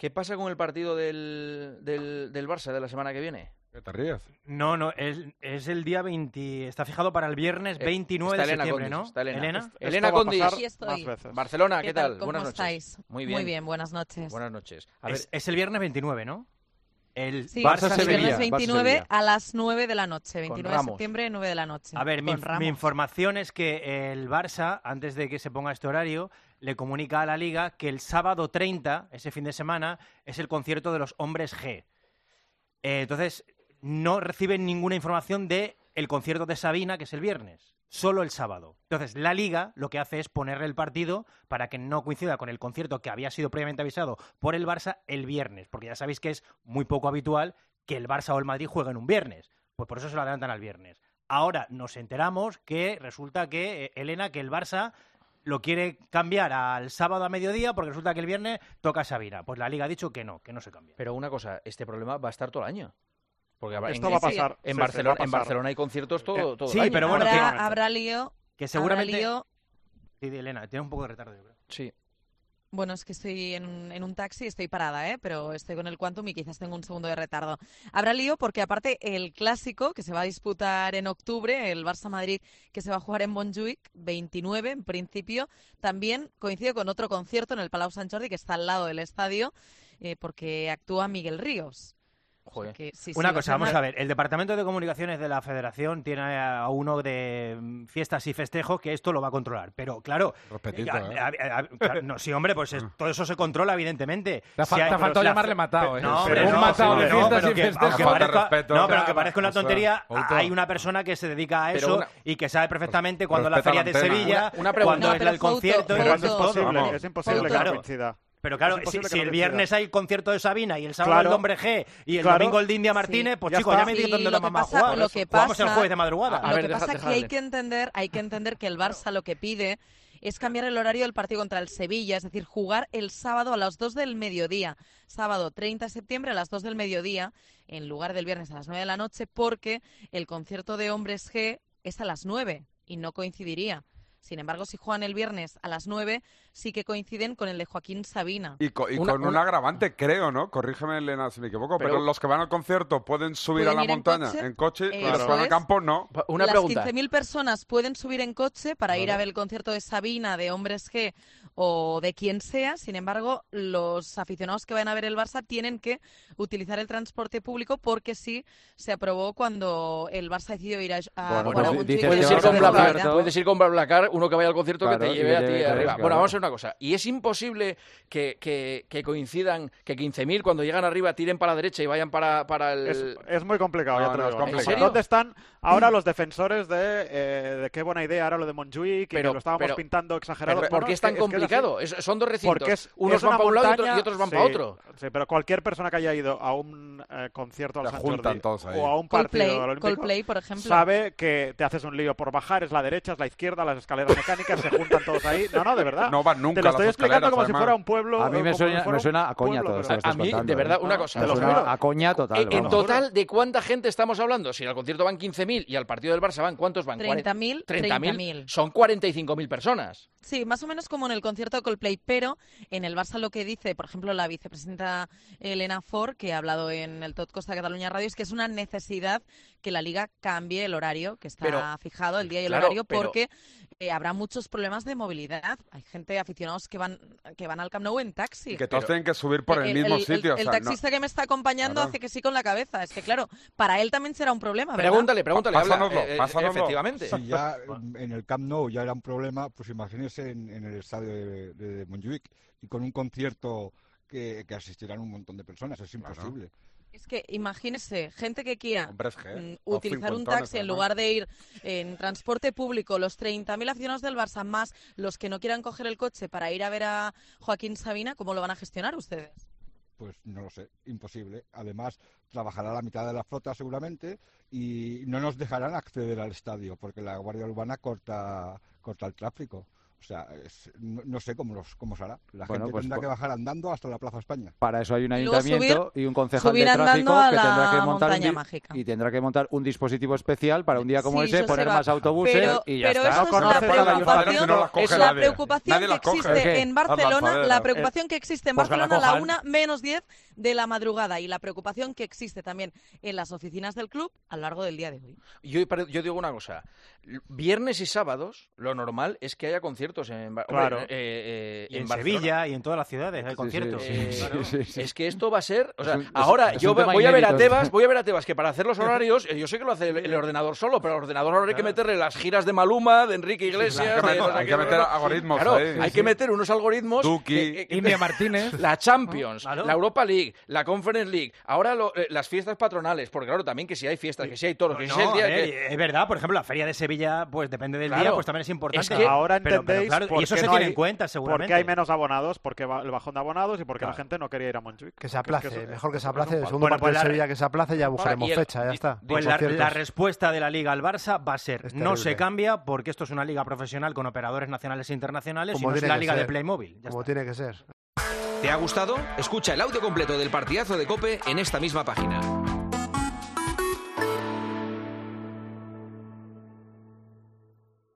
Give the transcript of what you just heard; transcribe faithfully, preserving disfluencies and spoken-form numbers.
¿Qué pasa con el partido del, del, del Barça de la semana que viene? ¿Qué te ríes? No, no, es, es el día veinte, está fijado para el viernes veintinueve está de Elena septiembre, Condis, ¿no? Está Elena. Elena. Esto Elena Condis. Aquí estoy. Barcelona, ¿Qué, ¿qué tal? tal? ¿Cómo Buenas estáis? noches. Muy bien. Muy bien, buenas noches. Buenas noches. A ver, Es, es el viernes veintinueve, ¿no? El Sí, Barça el viernes Sevilla. veintinueve a las nueve de la noche, Con veintinueve de Ramos. septiembre, nueve de la noche. A ver, mi, con Ramos. mi información es que el Barça, antes de que se ponga este horario, le comunica a la Liga que el sábado treinta, ese fin de semana, es el concierto de los Hombres G. Eh, entonces, no reciben ninguna información de el concierto de Sabina, que es el viernes, solo el sábado. Entonces, la Liga lo que hace es ponerle el partido para que no coincida con el concierto que había sido previamente avisado por el Barça el viernes, porque ya sabéis que es muy poco habitual que el Barça o el Madrid jueguen un viernes. Pues por eso se lo adelantan al viernes. Ahora nos enteramos que resulta que, eh, Elena, que el Barça lo quiere cambiar al sábado a mediodía porque resulta que el viernes toca Sabina. Pues la Liga ha dicho que no, que no se cambia. pero una cosa, este problema va a estar todo el año. Porque habrá- Esto en, va a pasar. en, sí, Barcelona, sí, va a en pasar. Barcelona hay conciertos todo, todo sí, el año. pero bueno, habrá, que- habrá lío. Que seguramente... Habrá lío. Sí, Elena, tiene un poco de retardo, yo creo. Sí. Bueno, es que estoy en un, en un taxi, estoy parada, ¿eh? Pero estoy con el Quantum y quizás tengo un segundo de retardo. Habrá lío porque aparte el clásico que se va a disputar en octubre, el Barça-Madrid que se va a jugar en Montjuïc, veintinueve en principio, también coincide con otro concierto en el Palau Sant Jordi que está al lado del estadio eh, porque actúa Miguel Ríos. Joder. Que, sí, sí, Una va a cosa, ser vamos una- a ver. El Departamento de Comunicaciones de la Federación tiene a uno de mm, fiestas y festejos que esto lo va a controlar. Pero claro, Respetito, a- ¿eh? a- a- a- claro, no, sí, hombre, pues es- todo eso se controla, evidentemente. Te ha Si fa- hay- te ha faltado la- llamarle matado, ¿eh? No, Pero hombre, un no, matado sí, de no, fiestas pero y que- festejos. aunque Falta de parezca- respeto. No, pero Ya, aunque parezca una o sea, tontería, Outo. hay una persona que se dedica a Pero eso una- y que sabe perfectamente cuándo es la Respeta feria la de antena. Sevilla, Una- una pregunta. cuándo No, es pero el Fouto, concierto y Pero es cuándo es todo. imposible, vamos. es imposible Pero que claro, no coincida. Pero claro, Es si, imposible que si no el coincida. viernes hay concierto de Sabina y el sábado Claro. el Hombre G y el Claro. domingo el de India Martínez, Sí, pues ya chicos, está. ya me dices Sí, dónde lo lo que vamos a pasa- jugar. lo que Jugamos el pasa- jueves de madrugada. A Lo ver, que deja- pasa es que dejadle. hay que entender, hay que entender que el Barça lo que pide es cambiar el horario del partido contra el Sevilla, es decir, jugar el sábado a las dos del mediodía, sábado treinta de septiembre a las dos del mediodía, en lugar del viernes a las nueve de la noche, porque el concierto de Hombres G es a las nueve y no coincidiría. Sin embargo, si juegan el viernes a las nueve, sí que coinciden con el de Joaquín Sabina. Y, co- y Una- con un una- agravante, creo, ¿no? Corrígeme, Elena, si me equivoco, pero, Pero- los que van al concierto pueden subir Pueden a la ir en montaña coche, en coche y los eso que van al es. campo no. Una Las pregunta. quince mil personas pueden subir en coche para ir a ver el concierto de Sabina, de Hombres G o de quien sea. Sin embargo, los aficionados que van a ver el Barça tienen que utilizar el transporte público porque sí se aprobó cuando el Barça decidió ir a, a Bueno, jugar a pues Montjuïc. dices Puedes que ir vas con a BlaBlaCar, concierto. puedes ir con BlaBlaCar, uno que vaya al concierto Claro, que te y lleve a que ti te- arriba. claro. Bueno, vamos a hacer una cosa. Y es imposible que, que, que coincidan, que quince mil cuando llegan arriba tiren para la derecha y vayan para, para el... Es, es muy complicado, No, ya te lo no, es digo. complicado. ¿En serio? ¿Dónde están ahora los defensores de, eh, de qué buena idea era lo de Montjuïc y que Pero- lo estábamos pero- pintando exagerado? Pero, No, ¿Por no, qué es que- tan que así. complicado? Es- son dos recintos. Porque es, Unos es una van para un lado y otros, montaña- y otros van sí, para otro. Sí, pero cualquier persona que haya ido a un eh, concierto al Se Sant juntan Jordi todos ahí. o a un partido Coldplay, del Olímpico, Coldplay, por ejemplo. sabe que te haces un lío por bajar, es la derecha, es la izquierda, las escaleras mecánicas, se juntan todos ahí. No, no, de verdad. No van nunca Te lo las estoy explicando escaleras, como si además. fuera un pueblo. A mí eh, me como suena, si fuera me un suena a coña pueblo, todo pero- esto que A estás mí, de contando, verdad, ¿eh? una No, cosa. te Me lo suena juro. a coña total. En, en vamos. total, ¿de cuánta gente estamos hablando? Si al concierto van quince mil y al partido del Barça van, ¿cuántos van? treinta mil, treinta treinta mil. mil. Son cuarenta y cinco mil personas. Sí, más o menos como en el concierto de Coldplay, pero en el Barça lo que dice, por ejemplo, la vicepresidenta Elena Ford, que ha hablado en el Tot Costa Cataluña Radio, es que es una necesidad que la Liga cambie el horario, que está Pero, fijado, el día y el claro, horario, pero- porque eh, habrá muchos problemas de movilidad. Hay gente, aficionados que van que van al Camp Nou en taxi. Y que todos Pero- tienen que subir por el, mismo sitio. El, o sea, taxista que me está acompañando Claro. hace que sí con la cabeza. Es que, claro, para él también será un problema, ¿verdad? Pregúntale, pregúntale. habla. Pásanoslo, Eh, eh, pásanoslo. Efectivamente. Si ya en el Camp Nou ya era un problema, pues imagínese en, en el estadio de, de, de Montjuïc y con un concierto que, que asistirán un montón de personas, es imposible. Es que imagínese, gente que quiera Hombres G, mm, o utilizar un cincuentones, taxi en además. lugar de ir en transporte público, los treinta mil aficionados del Barça más los que no quieran coger el coche para ir a ver a Joaquín Sabina, ¿cómo lo van a gestionar ustedes? Pues no lo sé, imposible. Además, trabajará la mitad de la flota seguramente y no nos dejarán acceder al estadio porque la Guardia Urbana corta, corta el tráfico. O sea, es- no, no sé cómo, los, cómo se hará. La Bueno, gente pues tendrá por- que bajar andando hasta la Plaza España. Para eso hay un Y luego ayuntamiento y un concejal subir de tráfico andando a que la tendrá que montar un montaña di- mágica. y tendrá que montar un dispositivo especial para un día como Sí, ese, eso poner se va. más autobuses Pero, y ya pero está. eso No es la conoces a la preocupación, ayuntamiento, no las coge es la nadie. preocupación Nadie que las coge. existe ¿Qué? en Las Barcelona, lanzaderas. la preocupación que existe en Pues que la Barcelona a la cojan. una menos diez de la madrugada y la preocupación que existe también en las oficinas del club a lo largo del día de hoy. Yo, yo digo una cosa, viernes y sábados lo normal es que haya conciertos en, Bar- Claro. hombre, eh, eh, Y en, Barcelona. Sevilla y en todas las ciudades hay Sí, conciertos. sí, Eh, sí, claro, sí, sí. Es que esto va a ser, o sea, Es un- es- ahora es yo un tema voy a ver a inédito. Tebas, voy a ver a Tebas que para hacer los horarios, eh, yo sé que lo hace el, el ordenador solo, pero al ordenador ahora hay que meterle las giras de Maluma, de Enrique Iglesias, claro, de no sé hay qué, que meter ¿no? algoritmos Claro, ahí. hay Sí, que sí. meter unos algoritmos. Duki. que- que- India Martínez. La Champions, Claro. la Europa League, la Conference League, ahora lo- eh, las fiestas patronales, porque claro, también que si hay fiestas, que si hay toros, que si No, es el día a ver, que- es verdad, por ejemplo, la feria de Sevilla, pues depende del Claro. día, pues también es importante. Es que ahora Pero- pero entendéis claro, por y eso qué se no tiene hay- en cuenta, seguramente. Porque hay menos abonados, porque va el bajón de abonados y porque Claro. la gente no quería ir a Montjuic. Que se Porque es aplace, eso- mejor que se eso es un aplace. El palo. segundo Bueno, partido pues de la- Sevilla que se aplace, ya buscaremos y el- fecha, ya y- está. Pues Con la, conciertos. la respuesta de la Liga al Barça va a ser, Es no se terrible. cambia porque esto es una liga profesional con operadores nacionales e internacionales Como y no es tiene la que liga de ser. Playmobil. Ya Como está. tiene que ser. ¿Te ha gustado? Escucha el audio completo del partidazo de COPE en esta misma página.